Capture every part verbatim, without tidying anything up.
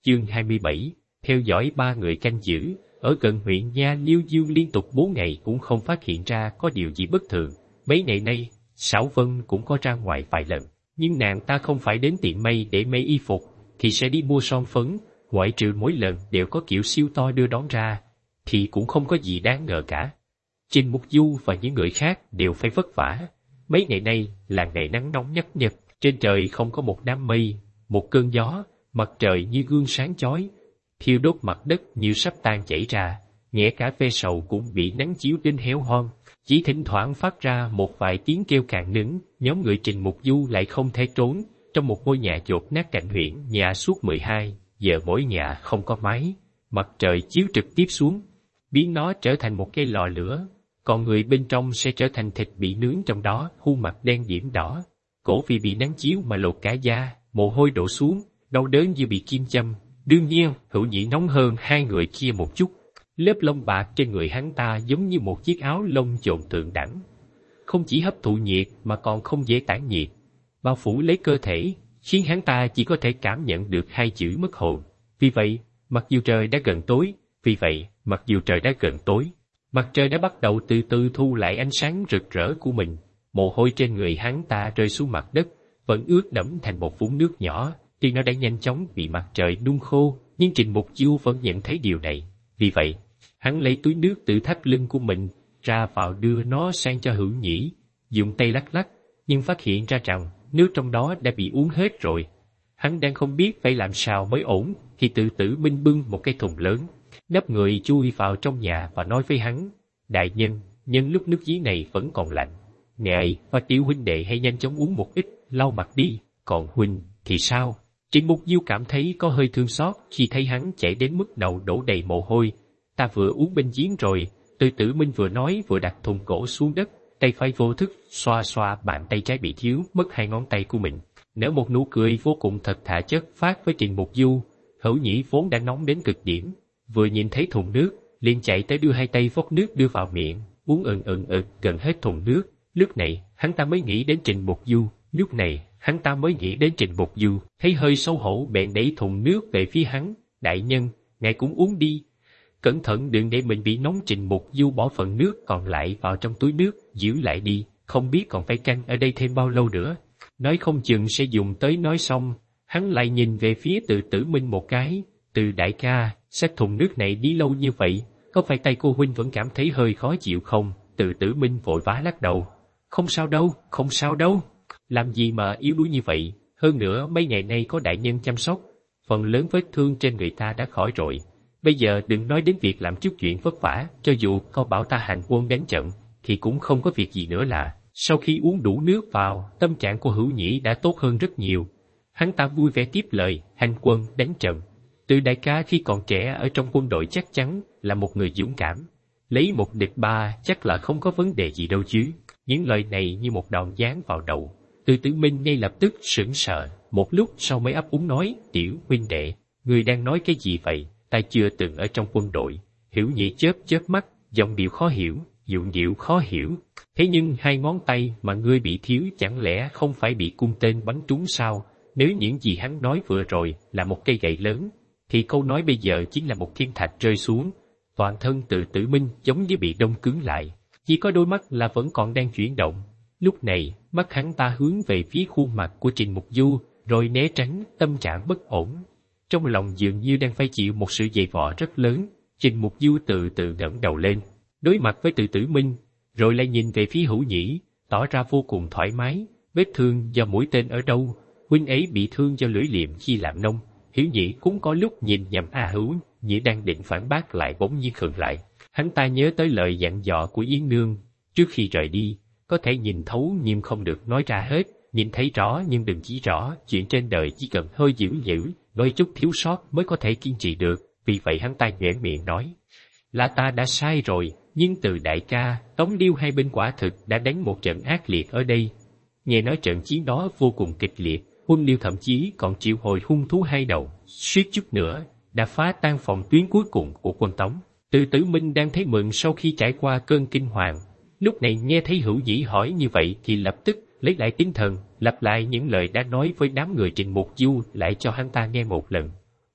Chương hai mươi bảy, theo dõi ba người canh giữ, ở gần huyện Nha Liêu Dương liên tục bốn ngày cũng không phát hiện ra có điều gì bất thường. Mấy ngày nay, Sảo Vân cũng có ra ngoài vài lần, nhưng nàng ta không phải đến tiệm may để may y phục, thì sẽ đi mua son phấn, ngoại trừ mỗi lần đều có kiểu siêu to đưa đón ra, thì cũng không có gì đáng ngờ cả. Trình Mục Du và những người khác đều phải vất vả. Mấy ngày nay là ngày nắng nóng nhất nhật, trên trời không có một đám mây, một cơn gió, mặt trời như gương sáng chói, thiêu đốt mặt đất như sắp tan chảy ra, nhẹ cả ve sầu cũng bị nắng chiếu đến héo hon, chỉ thỉnh thoảng phát ra một vài tiếng kêu cạn nứng. Nhóm người Trình Mục Du lại không thể trốn trong một ngôi nhà dột nát cạnh huyện nhà suốt mười hai giờ, mỗi nhà không có máy, mặt trời chiếu trực tiếp xuống, biến nó trở thành một cây lò lửa, còn người bên trong sẽ trở thành thịt bị nướng trong đó, khuôn mặt đen điểm đỏ, cổ vì bị nắng chiếu mà lột cả da, mồ hôi đổ xuống, đau đớn như bị kim châm. Đương nhiên, Hữu Nhĩ nóng hơn hai người kia một chút. Lớp lông bạc trên người hắn ta giống như một chiếc áo lông chồn thượng đẳng, không chỉ hấp thụ nhiệt mà còn không dễ tản nhiệt, bao phủ lấy cơ thể, khiến hắn ta chỉ có thể cảm nhận được hai chữ mất hồn. Vì vậy, mặc dù trời đã gần tối, vì vậy, mặc dù trời đã gần tối, mặt trời đã bắt đầu từ từ thu lại ánh sáng rực rỡ của mình. Mồ hôi trên người hắn ta rơi xuống mặt đất, vẫn ướt đẫm thành một vũng nước nhỏ. Tuy nó đã nhanh chóng bị mặt trời nung khô, nhưng Trình Mục Du vẫn nhận thấy điều này. Vì vậy, hắn lấy túi nước từ thắt lưng của mình ra vào đưa nó sang cho Hữu Nhĩ, dùng tay lắc lắc, nhưng phát hiện ra rằng nước trong đó đã bị uống hết rồi. Hắn đang không biết phải làm sao mới ổn, thì Từ Tử Minh bưng một cái thùng lớn, nấp người chui vào trong nhà và nói với hắn: "Đại nhân, nhân lúc nước giếng này vẫn còn lạnh, ngài và tiểu huynh đệ hãy nhanh chóng uống một ít, lau mặt đi, còn huynh thì sao?" Trình Mục Du cảm thấy có hơi thương xót khi thấy hắn chảy đến mức đầu đổ đầy mồ hôi. "Ta vừa uống bên giếng rồi." Từ Tử Minh vừa nói vừa đặt thùng gỗ xuống đất, tay phải vô thức xoa xoa bàn tay trái bị thiếu mất hai ngón tay của mình, nở một nụ cười vô cùng thật thà chất phác với Trình Mục Du. Hữu Nhĩ vốn đã nóng đến cực điểm, vừa nhìn thấy thùng nước, liền chạy tới đưa hai tay vót nước đưa vào miệng, uống ừng ừng ực gần hết thùng nước. Lúc này, hắn ta mới nghĩ đến Trình Mục Du. Lúc này, hắn ta mới nghĩ đến Trình Mục Du, thấy hơi xấu hổ bèn đẩy thùng nước về phía hắn. "Đại nhân, ngài cũng uống đi. Cẩn thận đừng để mình bị nóng." Trình Mục Du bỏ phần nước còn lại vào trong túi nước, giữ lại đi, không biết còn phải canh ở đây thêm bao lâu nữa. Nói không chừng sẽ dùng tới. Nói xong, hắn lại nhìn về phía Từ Tử Minh một cái. "Từ đại ca, xách thùng nước này đi lâu như vậy, có phải tay cô huynh vẫn cảm thấy hơi khó chịu không?" Từ Tử Minh vội vã lắc đầu. "Không sao đâu, không sao đâu. Làm gì mà yếu đuối như vậy, hơn nữa mấy ngày nay có đại nhân chăm sóc, phần lớn vết thương trên người ta đã khỏi rồi. Bây giờ đừng nói đến việc làm chút chuyện vất vả, cho dù có bảo ta hành quân đánh trận, thì cũng không có việc gì nữa là." Sau khi uống đủ nước vào, tâm trạng của Hữu Nhĩ đã tốt hơn rất nhiều. Hắn ta vui vẻ tiếp lời: "Hành quân đánh trận, Từ đại ca khi còn trẻ ở trong quân đội chắc chắn là một người dũng cảm, lấy một địch ba chắc là không có vấn đề gì đâu chứ." Những lời này như một đòn giáng vào đầu. Từ Tử Minh ngay lập tức sững sờ, một lúc sau mới ấp úng nói: "Tiểu huynh đệ, người đang nói cái gì vậy? Ta chưa từng ở trong quân đội." Hữu Nhĩ chớp chớp mắt, giọng điệu khó hiểu, giọng điệu khó hiểu: "Thế nhưng hai ngón tay mà ngươi bị thiếu chẳng lẽ không phải bị cung tên bắn trúng sao?" Nếu những gì hắn nói vừa rồi là một cây gậy lớn, thì câu nói bây giờ chính là một thiên thạch rơi xuống. Toàn thân Từ Tử Minh giống như bị đông cứng lại, chỉ có đôi mắt là vẫn còn đang chuyển động. Lúc này, mắt hắn ta hướng về phía khuôn mặt của Trình Mục Du, rồi né tránh, tâm trạng bất ổn. Trong lòng dường như đang phải chịu một sự dày vò rất lớn. Trình Mục Du từ từ ngẩng đầu lên, đối mặt với Từ Tử Minh, rồi lại nhìn về phía Hữu Nhĩ, tỏ ra vô cùng thoải mái. "Vết thương do mũi tên ở đâu?" "Huynh ấy bị thương do lưỡi liềm khi làm nông." Hữu Nhĩ cũng có lúc nhìn nhầm. A Hữu Nhĩ đang định phản bác lại bỗng nhiên khựng lại. Hắn ta nhớ tới lời dặn dò của Yến Nương trước khi rời đi: "Có thể nhìn thấu nhưng không được nói ra hết, nhìn thấy rõ nhưng đừng chỉ rõ, chuyện trên đời chỉ cần hơi dữ dữ, đôi chút thiếu sót mới có thể kiên trì được." Vì vậy hắn ta nhoẻn miệng nói: "Là ta đã sai rồi, nhưng Từ đại ca, Tống Liêu hai bên quả thực đã đánh một trận ác liệt ở đây. Nghe nói trận chiến đó vô cùng kịch liệt, Quân Liêu thậm chí còn triệu hồi hung thú hai đầu, suýt chút nữa đã phá tan phòng tuyến cuối cùng của quân Tống." Từ Tử Minh đang thấy mừng sau khi trải qua cơn kinh hoàng, lúc này nghe thấy Hữu Nhĩ hỏi như vậy thì lập tức lấy lại tinh thần, lặp lại những lời đã nói với đám người Trình Mục Du lại cho hắn ta nghe một lần.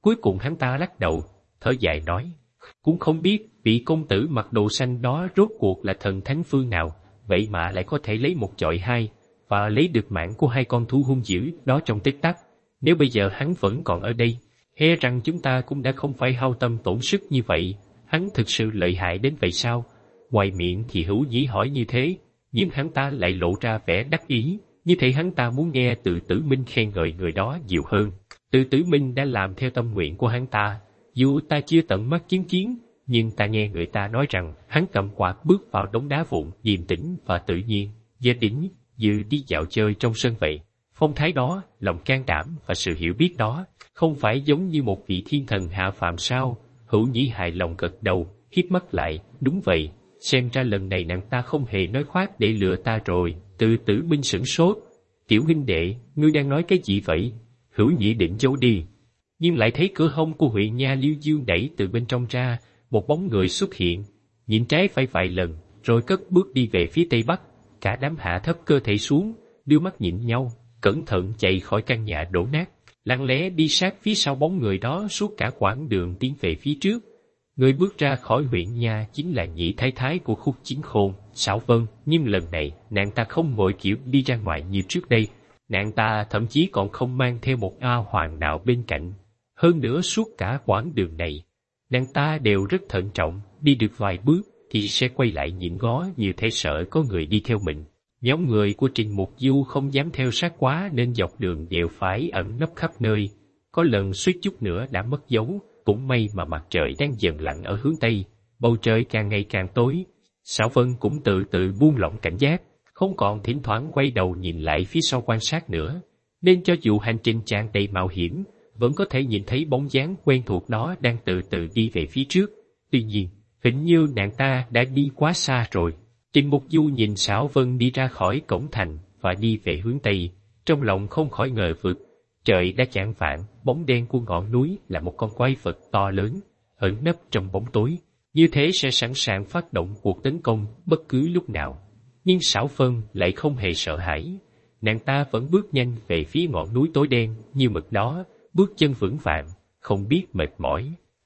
Cuối cùng hắn ta lắc đầu, thở dài nói, cũng không biết vị công tử mặc đồ xanh đó rốt cuộc là thần thánh phương nào, vậy mà lại có thể lấy một chọi hai, và lấy được mạng của hai con thú hung dữ đó trong tích tắc. Nếu bây giờ hắn vẫn còn ở đây, e rằng chúng ta cũng đã không phải hao tâm tổn sức như vậy. Hắn thực sự lợi hại đến vậy sao? Ngoài miệng thì Hữu Nhĩ hỏi như thế, nhưng hắn ta lại lộ ra vẻ đắc ý, như thể hắn ta muốn nghe Từ Tử Minh khen ngợi người đó nhiều hơn. Từ Tử Minh đã làm theo tâm nguyện của hắn ta, dù ta chưa tận mắt chứng kiến, nhưng ta nghe người ta nói rằng hắn cầm quạt bước vào đống đá vụn, điềm tĩnh và tự nhiên, gia đỉnh, như đi dạo chơi trong sân vậy. Phong thái đó, lòng can đảm và sự hiểu biết đó, không phải giống như một vị thiên thần hạ phàm sao? Hữu Nhĩ hài lòng gật đầu, híp mắt lại, đúng vậy, xem ra lần này nàng ta không hề nói khoác để lừa ta rồi. Từ Tử Minh sửng sốt, tiểu huynh đệ, ngươi đang nói cái gì vậy? Hữu Nhĩ định giấu đi, nhưng lại thấy cửa hông của huyện nha Liêu Dương đẩy từ bên trong ra, một bóng người xuất hiện, nhìn trái phải vài lần, rồi cất bước đi về phía tây bắc. Cả đám hạ thấp cơ thể xuống, đưa mắt nhìn nhau, cẩn thận chạy khỏi căn nhà đổ nát, lặng lẽ đi sát phía sau bóng người đó suốt cả quãng đường tiến về phía trước. Người bước ra khỏi huyện nha chính là nhị thái thái của Khúc Chiến Khôn, Sảo Vân, nhưng lần này nàng ta không vội kiểu đi ra ngoài như trước đây. Nàng ta thậm chí còn không mang theo một A Hoàng nào bên cạnh. Hơn nữa suốt cả quãng đường này, nàng ta đều rất thận trọng, đi được vài bước thì sẽ quay lại nhìn ngó như thể sợ có người đi theo mình. Nhóm người của Trình Mục Du không dám theo sát quá nên dọc đường đều phải ẩn nấp khắp nơi. Có lần suýt chút nữa đã mất dấu, cũng may mà mặt trời đang dần lặn ở hướng Tây, bầu trời càng ngày càng tối. Sảo Vân cũng từ từ buông lỏng cảnh giác, không còn thỉnh thoảng quay đầu nhìn lại phía sau quan sát nữa, nên cho dù hành trình tràn đầy mạo hiểm, vẫn có thể nhìn thấy bóng dáng quen thuộc đó đang từ từ đi về phía trước. Tuy nhiên, hình như nàng ta đã đi quá xa rồi. Trình Mục Du nhìn Sảo Vân đi ra khỏi cổng thành và đi về hướng Tây, trong lòng không khỏi ngờ vực. Trời đã chạng vạng, bóng đen của ngọn núi là một con quái vật to lớn, ẩn nấp trong bóng tối, như thế sẽ sẵn sàng phát động cuộc tấn công bất cứ lúc nào. Nhưng Sảo Vân lại không hề sợ hãi, nàng ta vẫn bước nhanh về phía ngọn núi tối đen như mực đó, bước chân vững vàng, không biết mệt mỏi.